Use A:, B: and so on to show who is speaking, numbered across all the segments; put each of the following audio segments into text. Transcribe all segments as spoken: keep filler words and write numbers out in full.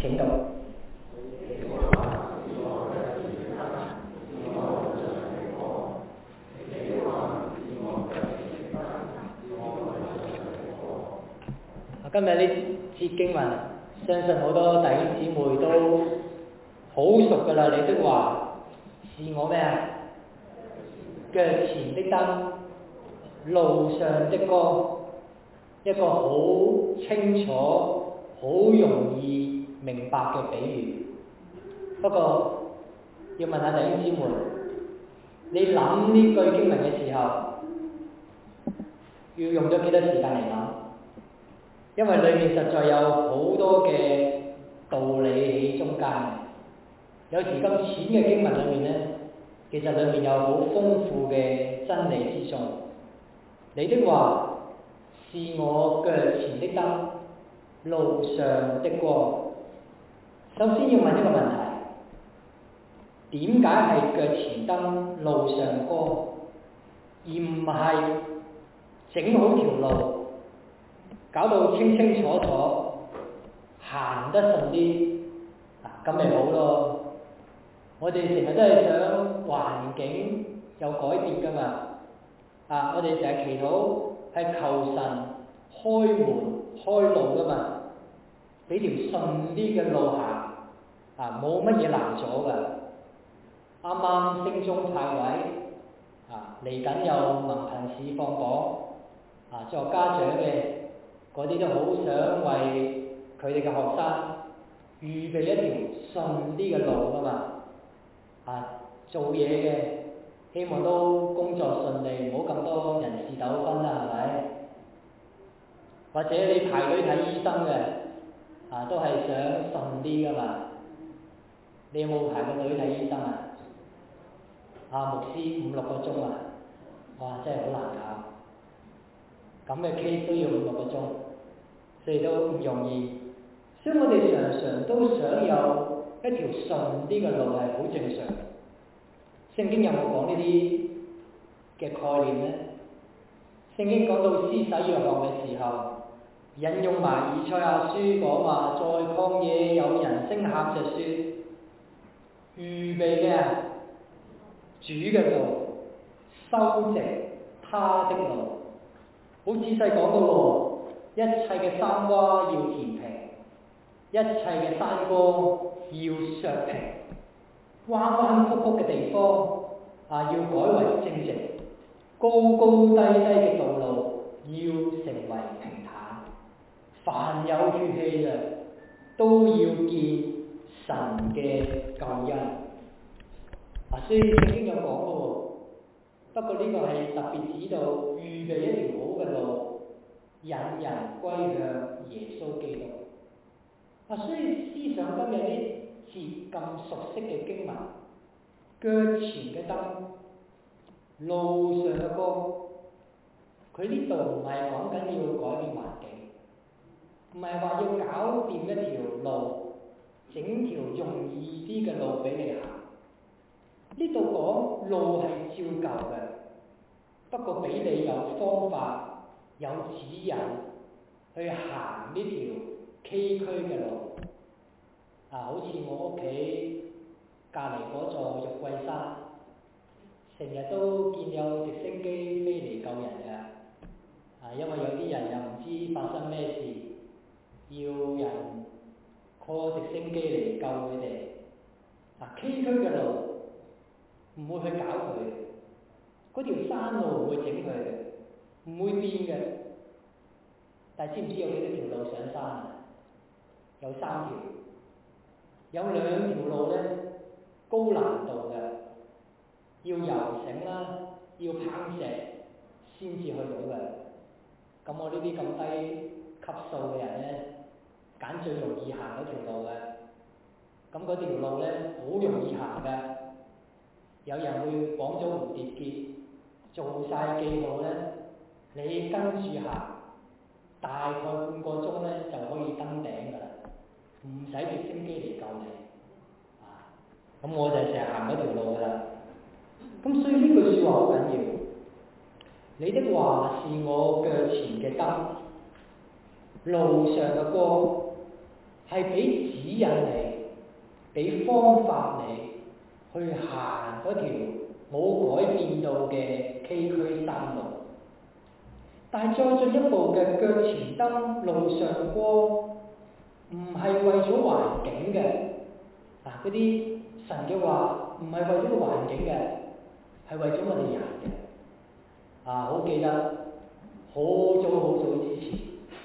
A: 請讀。今日呢節經文，相信好多弟兄姊妹都好熟噶啦。你的話是我咩啊？腳前的燈，路上的光，一個好清楚、好容易明白嘅比喻。不過要問下弟兄姊妹，你諗呢句經文嘅時候，要用咗幾多時間嚟諗？因為裏面實在有好多嘅道理喺中間。有時咁淺嘅經文裏面呢，其實裏面有好豐富嘅真理之中。你的話是我腳前的燈，路上的光。首先要問一個問題：點解係腳前燈，路上光，而唔係整好條路，搞到清清楚楚，行得順啲？嗱，咁咪好咯。我哋成日都係想環境有改變噶嘛。啊，我哋成日祈禱係求神開門開路噶嘛，俾條順啲嘅路行。啊，冇乜嘢難阻噶。啱啱升中派位，啊，嚟緊有文憑試放榜，啊，作家長嘅嗰啲都好想為佢哋嘅學生預備一條順啲嘅路噶嘛。啊，做嘢嘅希望都工作順利，唔好咁多人事糾紛啦，係咪？或者你排隊睇醫生嘅，啊，都係想順啲噶嘛。你有冇排過隊睇醫生啊？啊，牧師五六個鐘啊，哇，真係好難搞。咁嘅 case 都要五六個鐘，所以都唔容易。所以我哋常常都想有一條順啲嘅路，係好正常。聖經有冇講呢啲嘅概念呢？聖經講到施洗約翰嘅時候，引用埋以賽亞書講話，在曠野有人聲喊着說，預備嘅主嘅路，修直他的路。好仔細講到喎，一切嘅山洼要填平，一切嘅山崗要削平，彎彎曲曲嘅地方啊，要改為正直，高高低低嘅道路要成為平坦。凡有血氣嘅都要見神嘅救恩。啊，所以聖經有講嘅喎，不過呢個係特別指到預備一條好嘅路，引人歸向耶穌基督。啊，所以思想今日呢節咁熟悉嘅經文，腳前嘅燈，路上嘅光，佢呢度唔係講緊要改變環境，唔係話要搞掂一條路，整條容易啲嘅路俾你行。呢度講路係照舊嘅，不過俾你有方法、有指引去行呢條崎嶇嘅路。啊，好似我屋企隔離嗰座玉桂山，成日都見有直升機飛嚟救人嘅。啊，因為有啲人又唔知發生咩事，要人 call 直升機嚟救佢哋。啊，崎嶇嘅路唔會去搞佢，嗰條山路唔會整佢嘅，唔會變嘅。但係知唔知有幾多條路上山啊？有三條。有兩條路咧，高難度嘅，要游繩啦，要攀石先至去到嘅。咁我呢啲咁低級數嘅人咧，揀最容易行嗰條路嘅。咁嗰條路咧，好容易行嘅。有人會綁咗蝴蝶結，做晒記號咧，你跟住行，大概半個鐘咧就可以登頂㗎啦。唔使直升機嚟救你，啊！咁我就成日行嗰條路噶啦。咁所以呢句説話好緊要。你的話是我腳前嘅燈，路上嘅光，係俾指引你，俾方法你去行嗰條冇改變到嘅崎嶇山路。但係再進一步嘅腳前燈路上光，唔係為咗環境嘅。嗱，嗰啲神嘅話唔係為咗個環境嘅，係為咗我哋人嘅。啊，好記得好早好早之前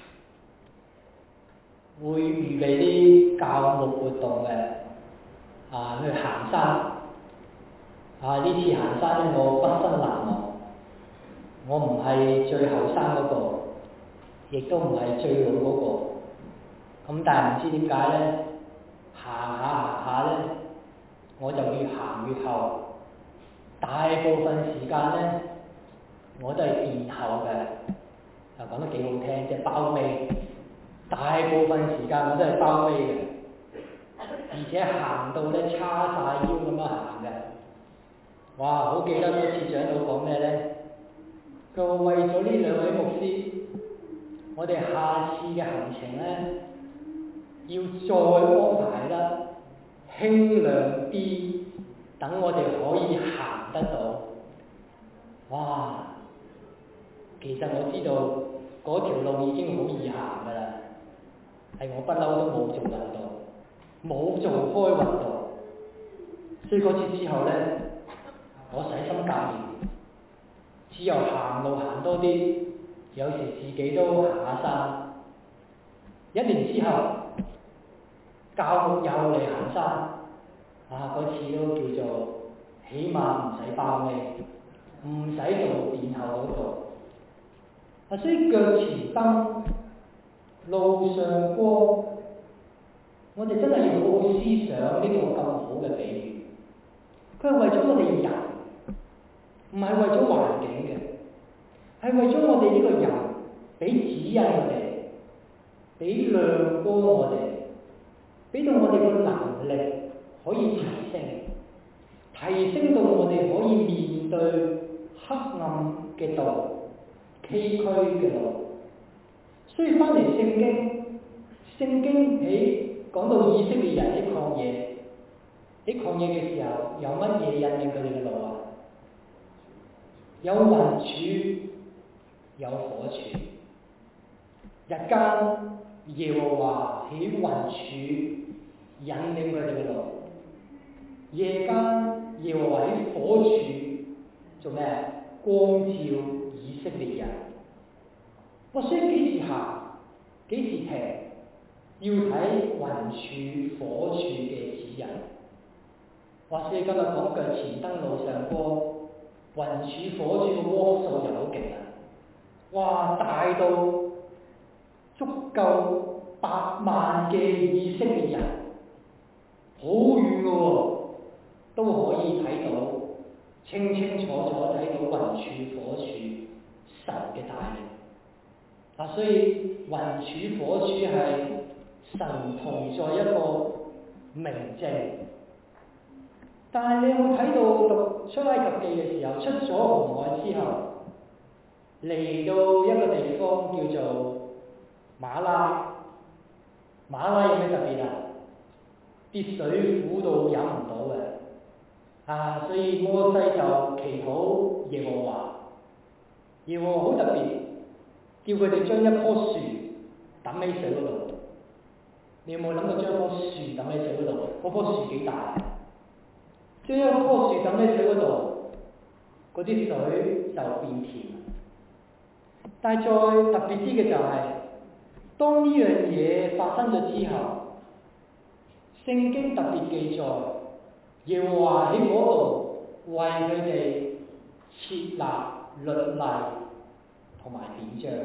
A: 會預備啲教牧活動嘅，啊去行山。啊呢次行山咧，我畢生難忘。我唔係最後生嗰個，亦都唔係最老嗰個。咁但係唔知點解咧，行下行下咧，我就越行越後。大部分時間咧，我都係殿後嘅。啊，講得幾好聽，即係包尾。大部分時間我都係包尾嘅，而且行到咧叉晒腰咁樣行嘅。哇！好記得嗰次長老講咩咧？佢話為咗呢兩位牧師，我哋下次嘅行程咧，要再安排得輕量啲，等我哋可以行得到。哇！其實我知道嗰條路已經好易行㗎啦，係我不嬲都冇做運動，冇做開運動，所以嗰次之後咧，我洗心革面，只有行路行多啲，有時自己都行下山。一年之後，教牧又嚟行山，啊嗰次都叫做起碼唔使包尾，唔使做殿後嗰度。啊，所以腳前燈，路上光，我哋真係要好好思想呢個咁好嘅比喻。佢係為咗我哋人，唔係為咗環境嘅，係為咗我哋呢個人，俾指引我哋，俾亮光我哋，俾到我哋個能力可以提升，提升到我哋可以面對黑暗嘅道、崎嶇嘅路。所以翻嚟聖經，聖經喺講到以色列人喺曠野，喺曠野嘅時候，有乜嘢引領佢哋嘅路啊？有雲柱，有火柱。日間耶和華喺雲柱引領佢哋嘅路，夜間耶和華喺火柱做咩？光照以色列人。我所以幾時行，幾時停，要睇雲柱、火柱嘅指引。話說今日講腳前燈路上光，雲柱、火柱嘅窩數又好勁啊！哇，大到足夠百萬嘅以色列人，好遠嘅喎，都可以睇到，清清楚楚睇到雲柱、火柱神嘅帶領。嗱、啊，所以雲柱、火柱係神同在一個明證。但係你有冇睇到讀出埃及記嘅時候，出咗紅海之後，嚟到一個地方叫做馬拉。馬拉有咩特別啊？啲水苦到飲唔到嘅，啊，所以摩西就祈禱耶和華。耶和華好特別，叫佢哋將一棵樹抌喺水嗰度。你有冇諗過將棵樹抌喺水嗰度？嗰棵樹幾大？將一棵樹抌喺水嗰度，嗰啲水就變甜。但係再特別啲嘅就係、是，當呢樣嘢發生咗之後，聖經特別記載，耶和華喺嗰度為佢哋設立律例同埋典章。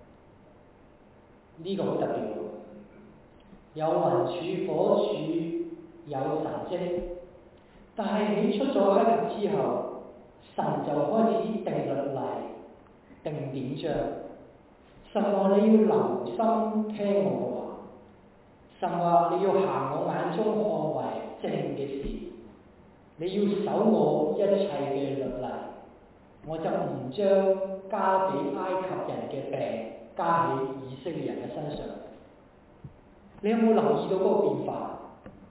A: 呢、這個好特別喎，有雲柱、火柱，有神蹟。但係你出咗埃及之後，神就開始定律例、定典章。神話你要留心聽我嘅話，神話你要行我眼中看為正嘅事，你要守我一切嘅律例，我就唔將加俾埃及人嘅病加喺以色列人嘅身上。 你有冇留意到嗰個變化？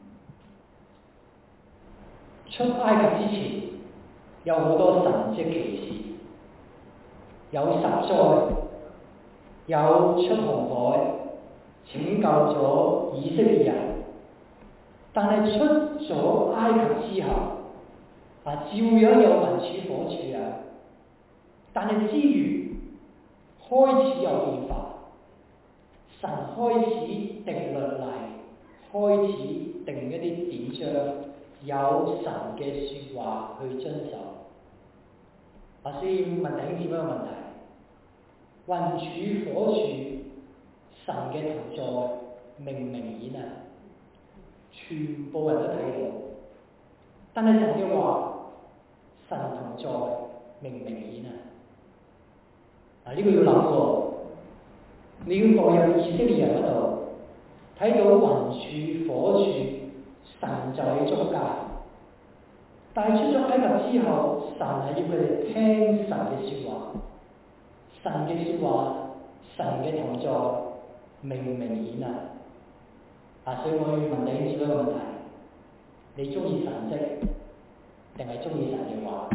A: 出埃及之前有好多神蹟奇事，有十災，有出紅海，拯救咗以色列人。但係出咗埃及之後，啊，照樣有雲柱火柱啊！但係之餘開始有變化，神開始定律例，開始定一啲典章，有神嘅説話去遵守。我先問弟兄姊妹一個問題：雲柱火柱，神嘅同在明唔明顯啊？全部人都睇到，但係神嘅話，神同在明唔明顯啊？嗱，呢個要諗喎，你要代入以色列人嗰度，睇到雲柱火柱，神就喺中間。但係出咗埃及之後，神係要佢哋聽神嘅説話，神嘅説話，神嘅同在明唔明顯啊？啊，所以我要問你呢個問題：你中意神蹟，定係中意神嘅話？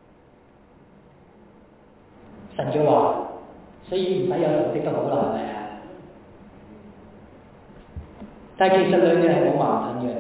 A: 神嘅話，所以唔使有神蹟都好啦，係咪啊？但係其實兩樣係冇矛盾嘅。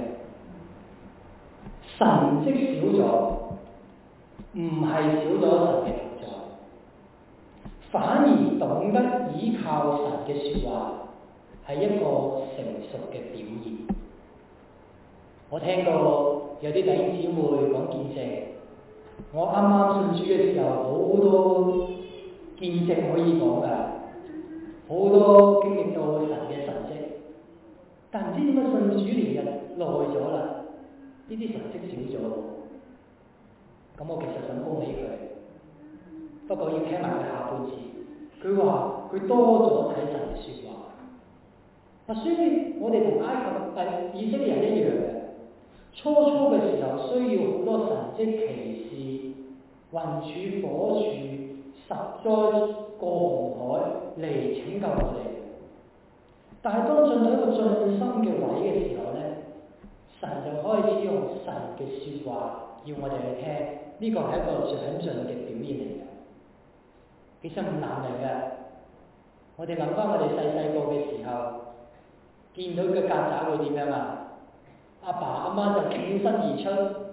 A: 神蹟少咗，唔係少咗神嘅同在，反而懂得依靠神嘅説話，係一個成熟嘅表現。我聽過有啲弟兄姊妹講見證，我啱啱信主嘅時候，好多見證可以講㗎，好多經歷到神嘅神蹟，但唔知點解信主年日耐咗啦，呢啲神蹟少咗。咁我其實想恭喜佢，不過要聽埋佢下半節。佢話佢多咗睇神嘅説話。啊，所以我哋同埃及誒以色列人一樣嘅，初初嘅時候需要好多神蹟奇事、雲柱火柱、十災過紅海嚟拯救我哋。但係當進到一個進深嘅位嘅時候咧，神就開始用神嘅説話要我哋去聽，呢、這個係一個長進嘅表現嚟嘅。其實唔難明嘅，我哋諗翻我哋細細個嘅時候，見到個曱甴會點樣啊？阿爸阿媽就挺身而出，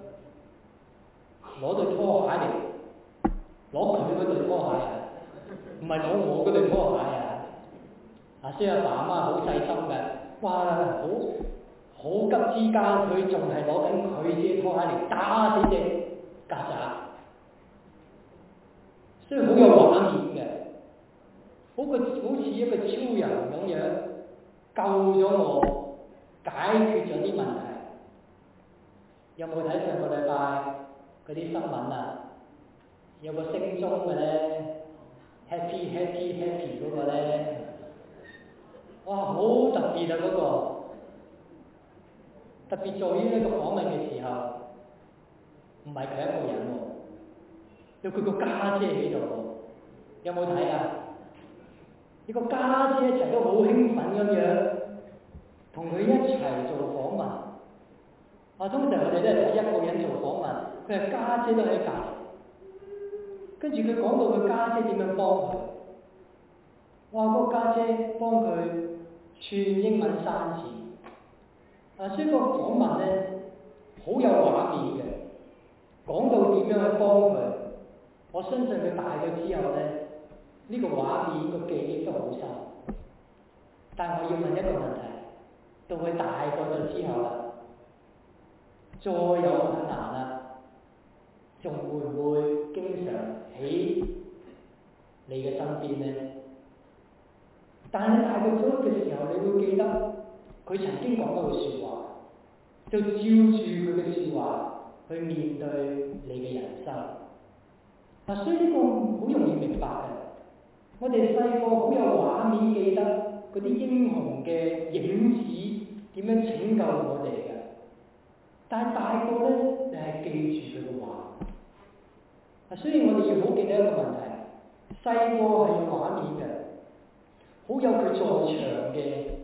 A: 攞對拖鞋嚟，攞佢嗰對拖鞋啊，唔係攞我嗰對拖鞋啊！啊，所以阿爸阿媽好細心嘅，哇，好好急之間，佢仲係攞緊佢自己拖鞋嚟打死隻曱甴，所以好有畫面嘅，好個好似一個超人咁樣救咗我，解決咗啲問題。有冇睇上個禮拜嗰啲新聞啊？有個升中嘅咧 ，happy happy happy 嗰個咧，哇，好特別啊嗰個！特別在於呢個訪問嘅時候，唔係佢一個人喎，有佢個家姐喺度喎。有冇睇啊？呢個家姐一齊都好興奮咁樣，同佢一齊做訪問。啊，通常我哋都係睇一個人做訪問，佢係家姐都喺隔離。跟住佢講到佢家姐點樣幫佢，哇！嗰個家姐幫佢串英文生字。啊，所以個訪問咧好有畫面嘅，講到點樣去幫佢。我相信佢大咗之後咧，呢、這個畫面個記憶都好深。但係我要問一個問題：到佢大個咗之後啦，再有困難啦，仲會唔會經常喺你嘅身邊咧？但係你大個咗嘅時候，你會記得佢曾經講過嘅説話，就照住佢嘅説話去面對你嘅人生。嗱、啊，所以呢個好容易明白嘅。我哋細個好有畫面記得嗰啲英雄嘅影子點樣拯救我哋嘅，但係大個咧，你係記住佢嘅話。嗱、啊，所以我哋要好記得一個問題：細個係有畫面嘅，好有佢在場嘅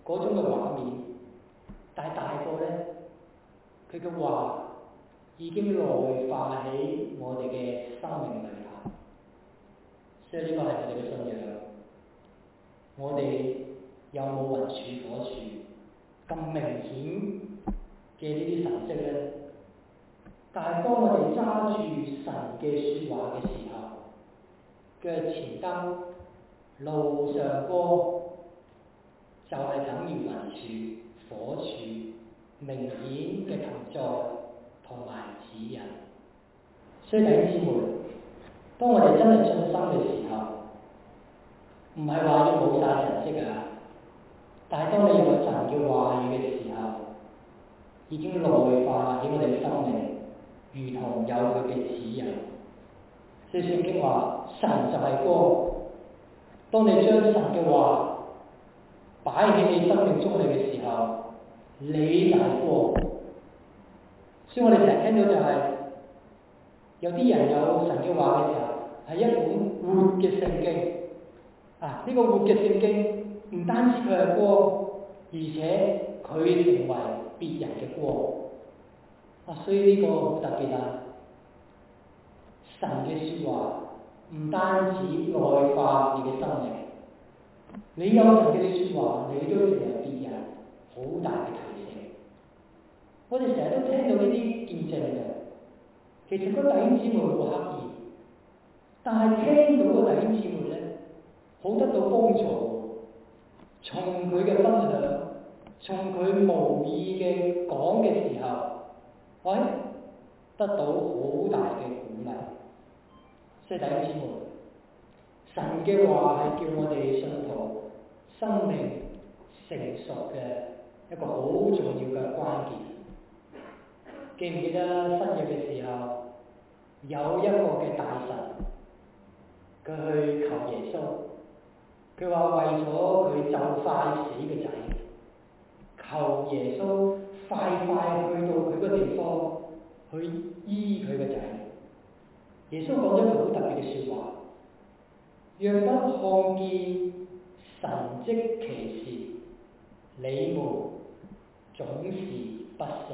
A: 嗰種嘅畫面，但係大個咧，佢嘅話已經內化喺我哋嘅生命裏頭。所以呢個係我哋嘅信仰。我哋有冇雲柱火柱咁明顯嘅呢啲神跡咧？但係當我哋揸住神嘅説話嘅時候，嘅前燈、路上光，就係等於雲柱、火柱，明顯嘅同在同埋指引。所以弟兄姊妹，當我哋真係信心嘅時候，唔係話要冇晒神跡啊！但係當你有神嘅話語嘅時候，已經內化喺我哋嘅生命，如同有佢嘅指引。所以聖經話：神就係光。當你將神嘅話擺喺你生命中嚟嘅時候，你就係光。所以我哋成日聽到就係、是、有啲人有神嘅話嘅時候，係一本活嘅聖經。啊！呢、這個活嘅聖經唔單止佢係光，而且佢成為別人嘅光。啊！所以呢個好特別啊！神嘅説話唔單止內化你嘅生命，你有神嘅説話，你都成為別人好大嘅提醒。我哋成日都聽到呢啲見證嘅，其實個弟兄姊妹冇刻意，但係聽到個弟兄姊妹咧，好得到幫助，從佢嘅分享，從佢無意嘅講嘅時候，喂、哎，得到好大嘅鼓勵。所以弟兄姊妹，神嘅話係叫我哋信徒生命成熟嘅一個好重要嘅關鍵。記唔記得新約嘅時候，有一個嘅大臣，佢去求耶穌。佢話為咗佢就快死嘅仔，求耶穌快快去到佢個地方去醫佢嘅仔。耶穌講咗句好特別嘅説話：若不看見神蹟奇事，你們總是不信。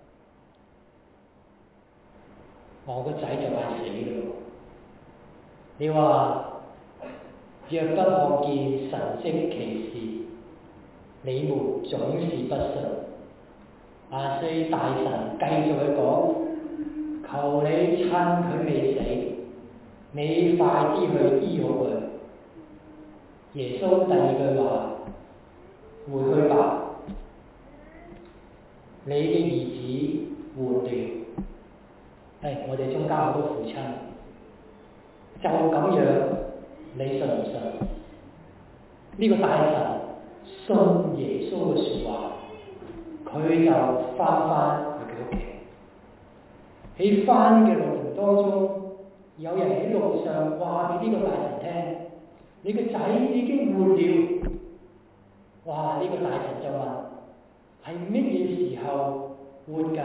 A: 我個仔就快死咯，你話？若不看見神蹟奇事，你們總是不信。啊！所以大神繼續去講，求你趁佢未死，你快啲去醫好佢。耶穌第二句話：回去吧，你嘅兒子活了。誒，我哋中間好多父親，就咁樣。你信唔信？呢、這個大臣信耶穌嘅説話，佢就翻返佢嘅屋企。喺翻嘅路途當中，有人喺路上話俾呢個大臣聽：你個仔已經活了。哇！呢、這個大臣就問：係乜嘢時候活㗎？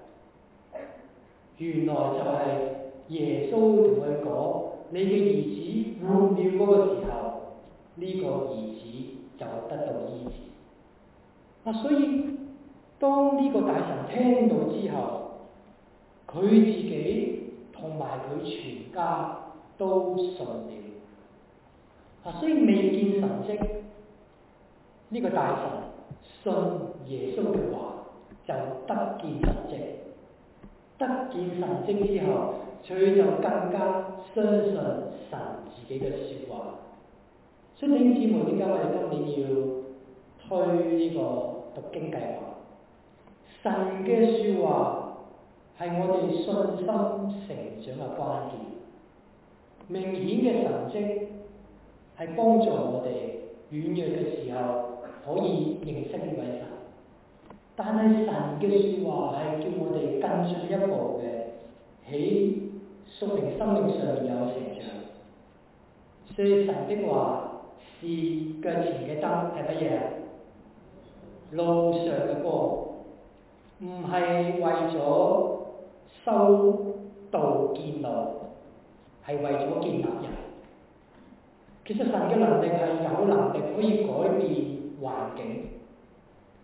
A: 原來就係耶穌同佢講。你嘅兒子活了嗰個時候，呢、這個兒子就得到醫治。啊，所以當呢個大臣聽到之後，佢自己同埋佢全家都信了。啊，所以未見神蹟，呢、這個大臣信耶穌嘅話，就得見神蹟。得見神蹟之後，佢就更加相信神自己嘅説話。所以弟兄姊妹，點解我哋今年要推呢個讀經計劃？神嘅説話係我哋信心成長嘅關鍵。明顯嘅神蹟係幫助我哋軟弱嘅時候可以認識呢位神。但係神嘅説話係叫我哋更進一步嘅喺屬靈生命上面有成長。所以神的話是腳前嘅燈，係乜嘢？路上嘅光，唔係為咗修道建路，係為咗建立人。其實神嘅能力係有能力可以改變環境。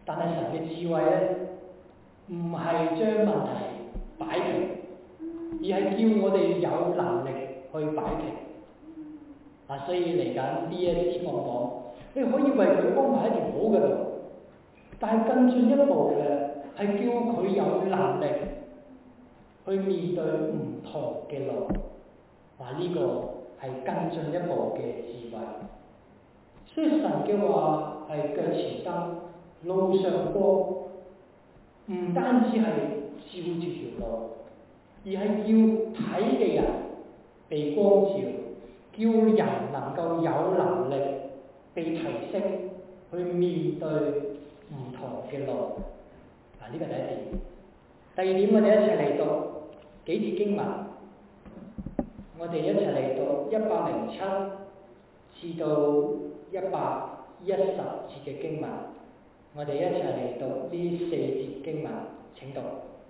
A: 但係神嘅智慧咧，唔係將問題擺平，而係叫我哋有能力去擺平。啊，所以嚟緊呢一啲我講，你可以為佢安排一條好嘅路，但係更進一步嘅係叫佢有能力去面對唔同嘅路。啊，呢、這個係更進一步嘅智慧。所以神嘅話係腳前燈，路上光，唔單止係照住條路，而係要睇嘅人被光照，叫人能夠有能力被提升，去面對唔同嘅路。嗱，呢個第一點。第二點，我哋一齊嚟讀幾節經文。我哋一齊嚟讀一百零七至到一百一十節嘅經文。我哋一齊嚟讀呢四節經文。請讀。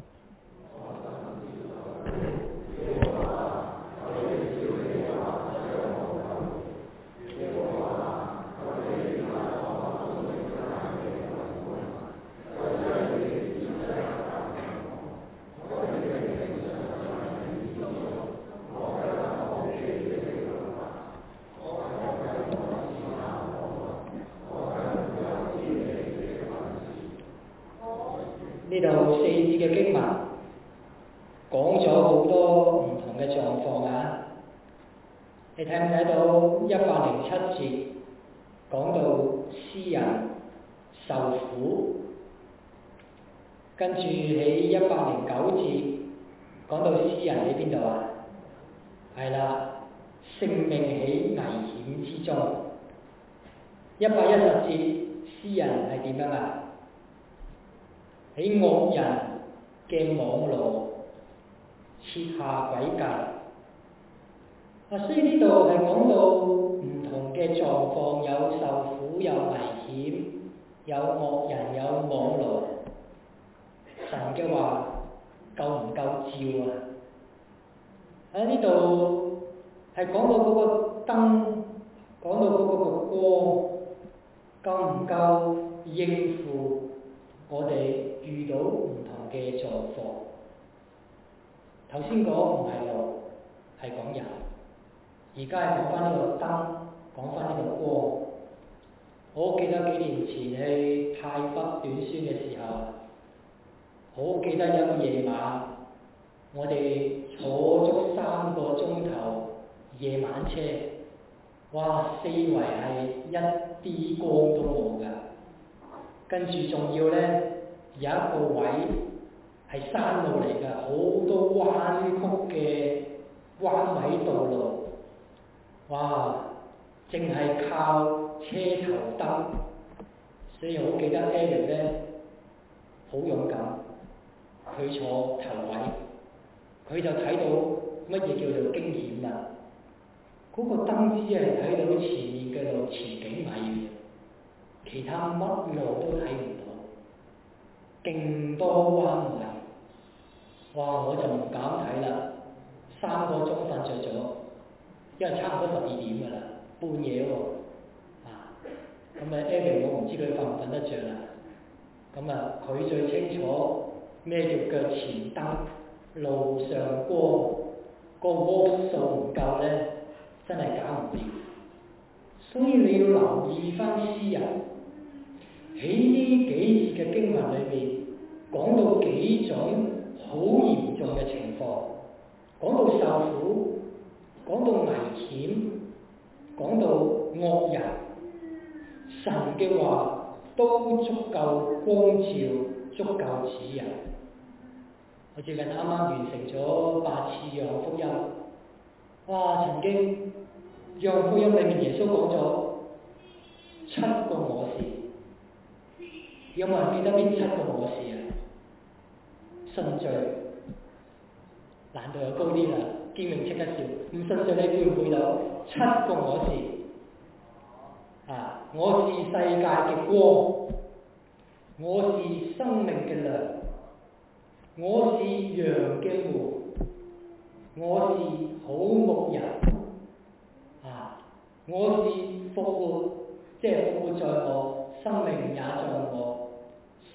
A: 呢度四節嘅經文講咗好多唔同嘅狀況啊！你睇唔睇到一百零七節講到詩人受苦，跟住喺一百零九節講到詩人喺邊度啊？係啦，性命喺危險之中。一百一十節詩人係點樣啊？喺惡人嘅網羅設下詭計。啊，所以呢度係講到唔同嘅狀況，有受苦，有危險，有惡人，有網羅。神嘅話夠唔夠照啊？喺呢度係講到嗰個燈，講到嗰個個光，夠唔夠應付我哋遇到唔同嘅狀況？頭先講唔係路，係講人。而家係講翻呢個燈，講翻呢個光。我記得幾年前去泰北短宣嘅時候，好記得有個夜晚，我哋坐足三個鐘頭夜晚車，哇！四圍係一啲光都冇㗎。跟住仲要呢，有一個位係山路嚟㗎，好多彎曲嘅彎位道路。哇！淨係靠車頭燈，所以我好記得 Eric 咧好勇敢，佢坐頭位，佢就睇到乜嘢叫做驚險啦。嗰、那個燈只係睇到前面嘅路前幾米，其他乜路都睇唔到，勁多彎位。哇！我就唔敢睇啦，三個鐘瞓着咗。因為差唔多十二點㗎啦，半夜喎，啊，咁啊 Eric 我唔知佢瞓唔瞓得着啦，咁啊佢最清楚咩叫腳前燈，路上光，個窩數唔夠咧，真係搞唔掂。所以你要留意翻詩人喺呢幾節嘅經文裏面講到幾種好嚴重嘅情況，講到受苦。講到危險，講到惡人，神嘅話都足夠光照，足夠指引。我最近啱啱完成咗八次約翰福音，哇！曾經約翰福音裏面耶穌講咗七個我是，有冇人記得邊七個我是啊？順序難度又高啲啦。見明即刻笑，唔信信你背唔背到？七個我是啊！我是世界嘅光，我是生命嘅糧，我是羊嘅門，我是好牧人啊！我是復活，即係復活在我，生命也在我。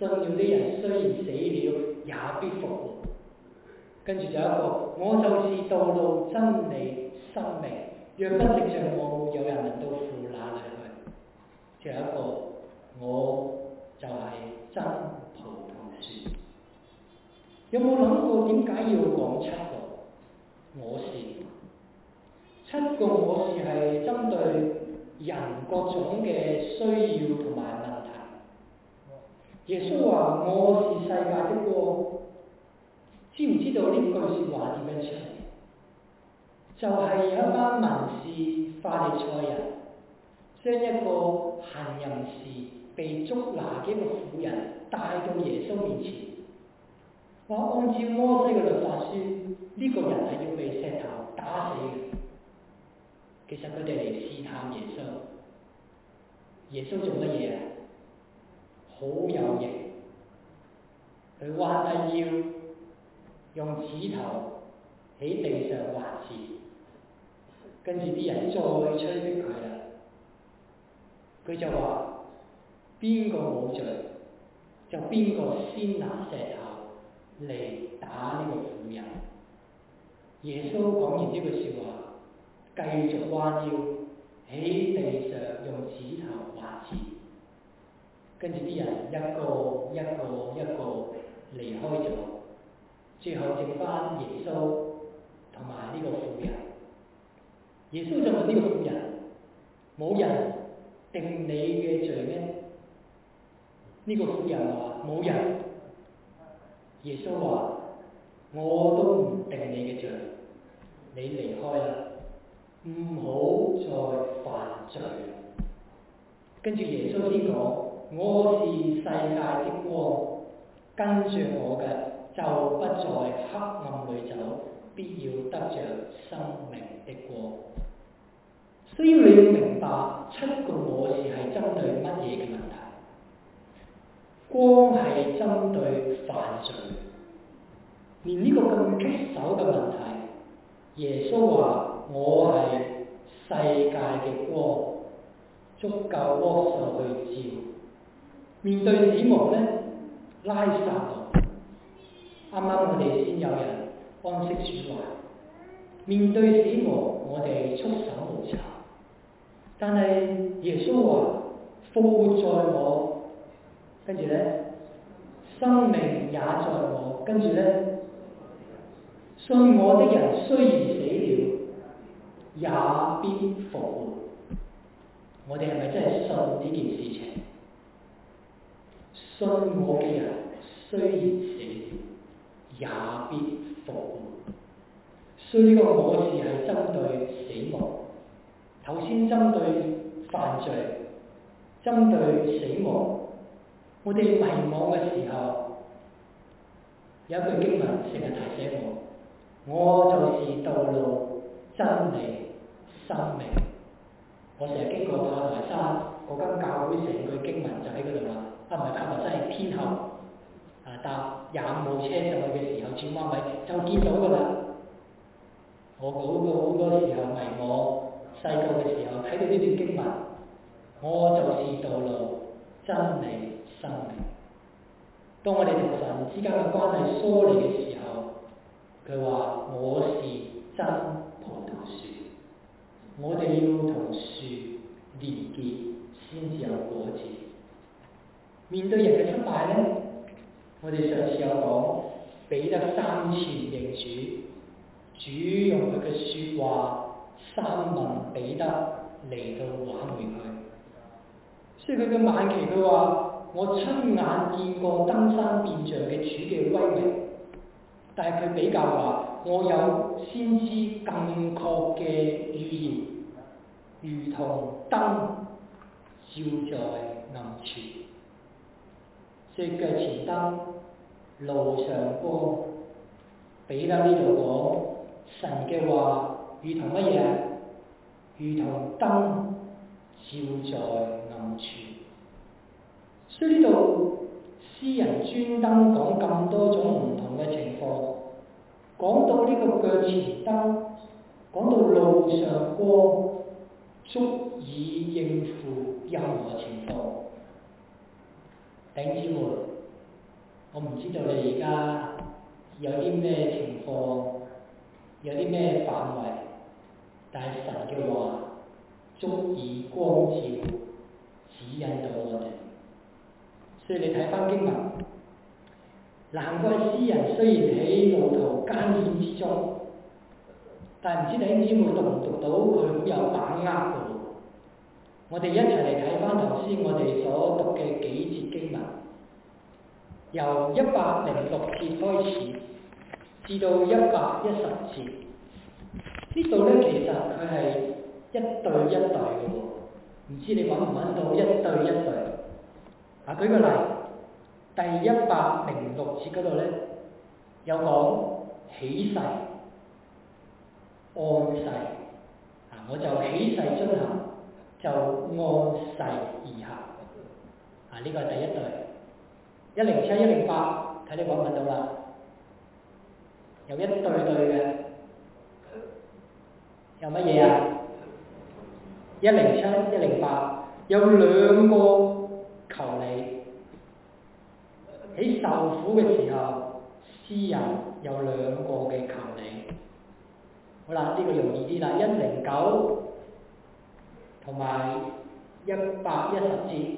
A: 信了的人雖然死了，也必復活。跟住就有一個，我就是道路、真理、生命，若不藉著我，沒有人能到父那裏去。最後一個，我就係真葡萄樹。有冇諗過點解要講七個我是？七個我是係針對人各種嘅需要同埋問題。耶穌話：我是世界的光。知唔知道呢句説話點樣出嚟？就係、是、有一班文士法利賽人將一個行淫時被捉拿嘅一個婦人帶到耶穌面前，話按照摩西嘅律法書，呢、這個人係要被石頭打死嘅。其實佢哋嚟試探耶穌，耶穌做乜嘢啊？好有型，佢彎低腰，用指頭喺地上畫字，跟住啲人再催逼佢啦。佢就話：邊個冇罪，就邊個先拿石頭嚟打呢個婦人。耶穌講完呢句説話，繼續彎腰喺地上用指頭畫字，跟住啲人一個一個一個離開咗，最後剩翻耶穌同埋呢個婦人。耶穌就問呢個婦人：冇人定你嘅罪咩？呢、這個婦人話：冇人。耶穌話：我都唔定你嘅罪，你離開啦，唔好再犯罪。跟住耶穌先講：我是世界的光，跟住我嘅就不在黑暗裏走，必要得着生命的光。所以你要明白，七個我是係針對乜嘢嘅問題？光係針對犯罪，連呢個咁棘手嘅問題，耶穌話：我係世界嘅光，足夠剝受去照。面對死亡呢，拉撒路，啱啱我哋先有人安息主懷。面對死亡，我哋束手無策。但係耶穌話：復活在我，跟住呢，生命也在我，跟住呢，信我的人雖然死了，也必復活。我哋係咪真係信呢件事情？信我嘅人雖然死了，也必復活。所以呢個我是係針對死亡。頭先針對犯罪，針對死亡，我哋迷惘嘅時候，有一句經文成日提醒我：我就是道路、真理、生命。我成日經過炮台山嗰間教會，成句經文就喺嗰度啦。啊，唔係炮台山係天后，啊搭廿五號車上去嘅時候，轉彎位就見到㗎啦。我好多好多時候迷惘。細個嘅時候睇到呢段經文，我就是道路、真理、生命。當我哋同神之間嘅關係疏離嘅時候，佢話我是真葡萄樹，我哋要同樹連結先至有果子。面對人嘅失敗呢，我哋上次有講彼得三次認主，主用佢嘅説話三問彼得嚟到挽回佢，所以佢嘅晚期佢話：我親眼見過登山變像嘅主嘅威榮，但係佢比較話：我有先知更確嘅預言，如同燈照在暗處。所以腳前燈，路上光。彼得呢度講神嘅話，如同乜嘢？如同燈照在暗處。所以呢度詩人專登講咁多種唔同嘅情況，講到呢個腳前燈，講到路上光，足以應付任何情況。弟兄姊妹， 我唔知道你而家有啲咩情況，有啲咩範圍，但係神嘅話足以光照指引到我哋。所以你睇翻經文，難怪詩人雖然喺路途艱險之中，但係唔知弟兄姊妹讀唔讀到佢好有把握嘅。我哋一齊嚟睇翻頭先我哋所讀嘅幾節經文，由一百零六節開始至到一百一十節。呢度咧其實佢係一對一對嘅喎，唔知你揾唔揾到一對一對？啊，舉個例，第一百零六節嗰度咧有講起誓、按誓，啊我就起誓遵行，就按誓而行。啊呢個係第一對。一零七、一零八，睇你揾唔揾到啦？有一對對嘅。有乜嘢啊？一零七、一零八，有兩個求你喺受苦嘅時候，詩人有兩個嘅求你。好啦，呢、這個容易啲啦，一零九同埋一百一十節。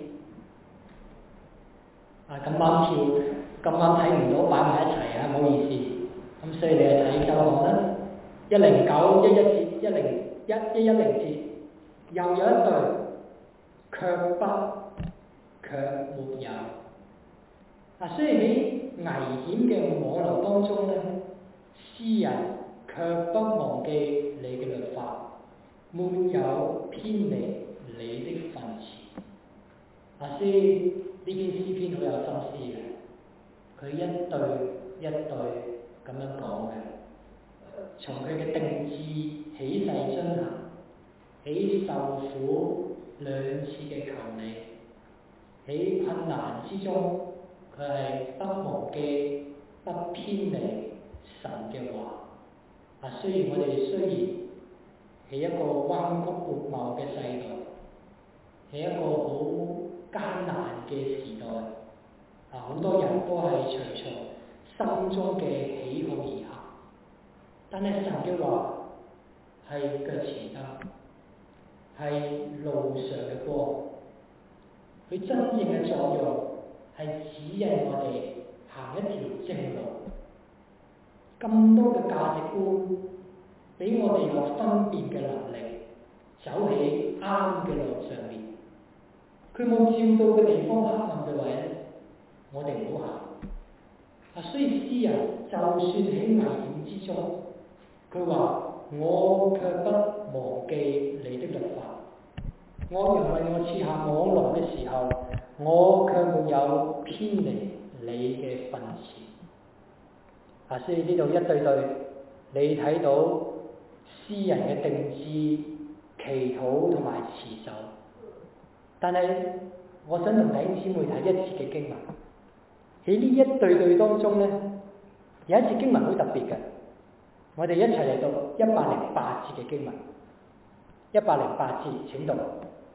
A: 啊，咁啱跳，咁啱睇唔到擺埋一齊啊，唔好意思。咁所以你就睇周刊啦。一零九、一一節、一零一、一一零節，又有一對，卻不，卻沒有。啊，雖然喺危險嘅網絡當中咧，詩人卻不忘記你嘅律法，沒有偏離你的訓詞。啊，所以呢篇詩篇好有心思嘅，佢一對一對咁樣講嘅。從佢嘅定志、起誓遵行、喺受苦兩次嘅求你，喺困難之中，佢係不忘記、不偏離神嘅話。啊，雖然我哋雖然係一個彎曲悖謬嘅世代，係一個好艱難嘅時代，啊，好多人都係隨從心中嘅喜好而行。但係神嘅話係腳前燈，係路上嘅光，佢真正嘅作用係指引我哋行一條正路。咁多嘅價值觀俾我哋有分辨嘅能力，走喺啱嘅路上面。佢冇照到嘅地方黑暗嘅位，我哋唔好行。啊，所以詩人就算喺危險之中，佢話：我卻不忘記你的律法。惡人為我設下網羅嘅時候，我卻沒有偏離你嘅訓詞。啊，所以呢度一對對，你睇到詩人嘅定志、祈禱同埋持守。但係，我想同弟兄姊妹睇一節嘅經文。喺呢一對對當中咧，有一節經文好特別嘅。我哋一齊嚟讀一百零八節嘅經文，一百零八節請讀。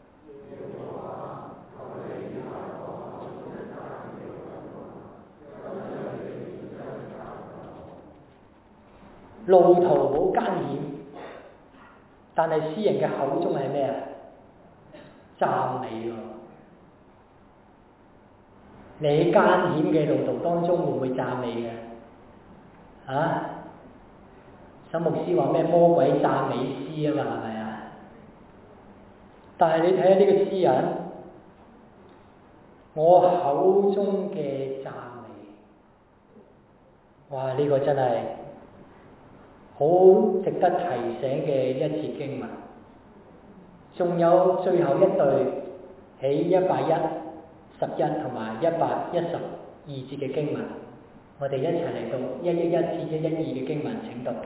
A: 路途好艱險，但係詩人嘅口中係咩啊？讚美喎！你喺艱險嘅路途當中會唔會讚美嘅？啊？沈牧師話咩魔鬼讚美詩啊嘛，係咪啊？但係你睇下呢個詩人，我口中嘅讚美，哇！呢個真係好值得提醒嘅一節經文。仲有最後一對喺一百一十一同埋一百一十二節嘅經文，我哋一齊嚟讀一一一至一一二嘅經文，請讀。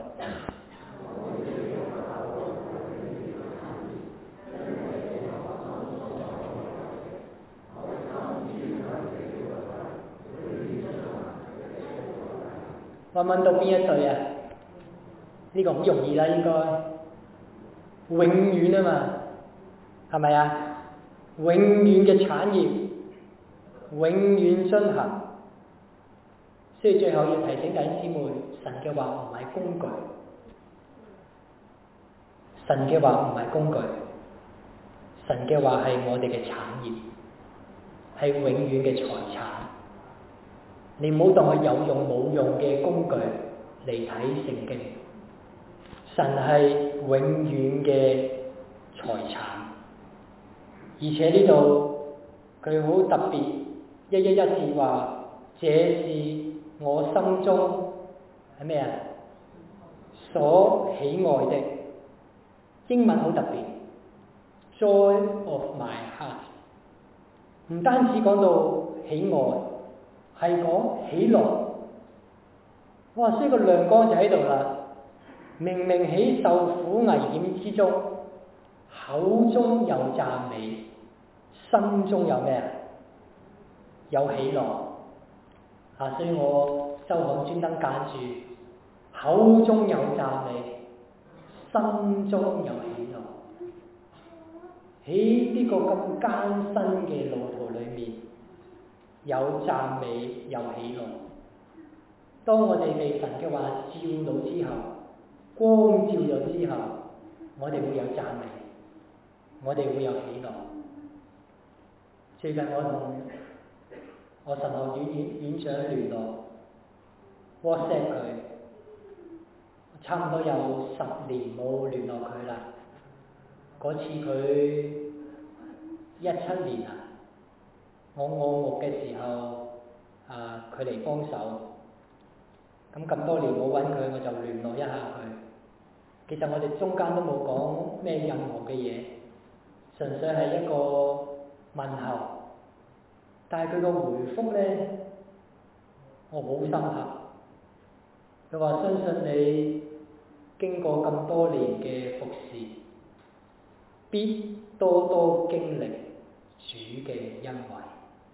A: 揾揾到邊一對啊？呢、這個好容易啦，應該永遠啊嘛，係咪啊？永遠嘅產業，永遠遵行， 所以最後要提醒弟兄姊妹，神嘅話唔係工具，神嘅話唔係工具，神嘅話係我哋嘅產業，係永遠嘅財產。你唔好當佢有用冇用嘅工具嚟睇聖經。神係永遠嘅財產，而且呢度佢好特別，一一一節話，這是我心中係咩啊？所喜愛的。英文好特別 ，Joy of my heart， 唔單止講到喜愛，係講喜樂。哇！所以個亮光就喺度啦。明明喺受苦危險之中，口中有讚美，心中有咩啊？有喜樂啊！所以我周刊專登揀住口中有讚美，心中有喜樂。喺呢個咁艱辛嘅路途裏面，有讚美，有喜樂。當我哋被神嘅話照到之後，光照咗之後，我哋會有讚美，我哋會有喜樂。最近我同我神學院院院長聯絡 WhatsApp 佢，差唔多有十年冇聯絡佢啦。嗰次佢一七年啊，我按牧嘅時候啊，佢嚟幫手。咁咁多年冇揾佢，我就聯絡一下佢。其實我哋中間都冇講咩任何嘅嘢，純粹係一個問候。但係佢個回覆呢，我好深刻。佢話相信你經過咁多年嘅服侍，必多多經歷主嘅恩惠。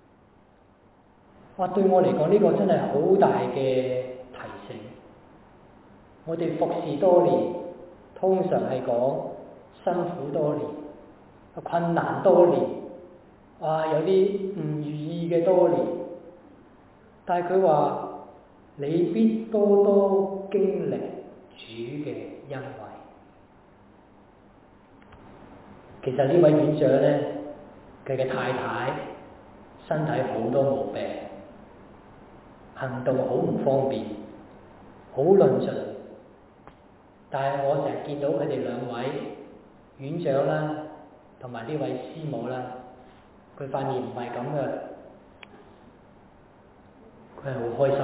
A: 哇！對我嚟講，呢個真係好大嘅提醒。我哋服侍多年，通常係講辛苦多年、困難多年，哇！有啲唔如意嘅多年。但係佢話：你必多多經歷主嘅恩惠。其實呢位院長呢，佢嘅太太身體好多毛病，行動好唔方便，好論盡。但係我成日見到佢哋兩位院長啦，同埋呢位師母啦，佢塊面唔係咁嘅，佢係好開心。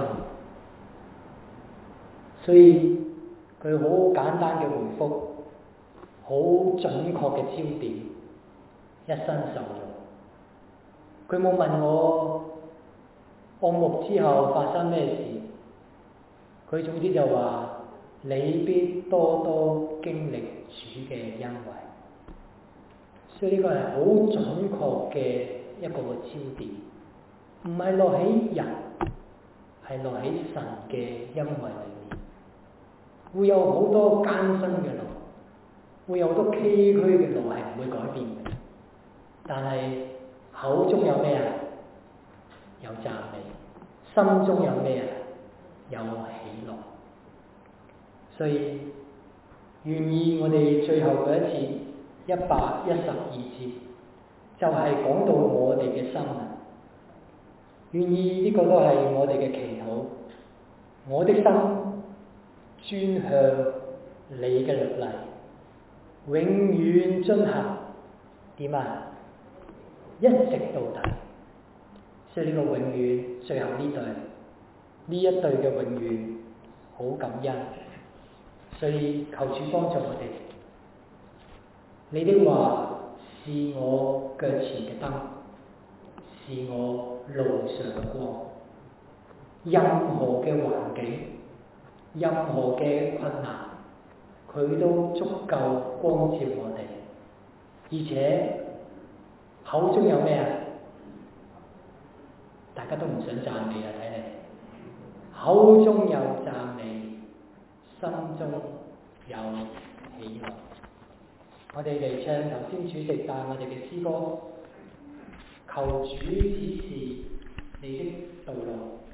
A: 所以佢好簡單嘅回覆，好準確嘅焦點，一生受用。佢冇問我按牧之後發生咩事，佢總之就話：你必多多經歷主嘅恩惠。所以呢個係好準確嘅一個焦點，唔係落喺人，係落喺神嘅恩惠裏面。會有好多艱辛嘅路，會有好多崎嶇嘅路係唔會改變嘅。但係口中有咩啊？有讚美，心中有咩啊？有喜樂。所以願意我哋最後嗰一節一百一十二節，就係、是、講到我哋嘅心啊！願意呢個都係我哋嘅祈禱，我的心專向你嘅律例，永遠遵行。點啊？一直到底。所以呢個永遠，最後呢對呢一對嘅永遠，好感恩。所以求主幫助我哋。你的話是我腳前嘅燈，是我路上嘅光。任何嘅環境，任何嘅困難，佢都足夠光照我哋。而且口中有咩啊？大家都唔想讚美啊！睇嚟口中有讚美，心中有喜樂。我哋嚟唱頭先主席帶我哋嘅詩歌，求主指示你的道路。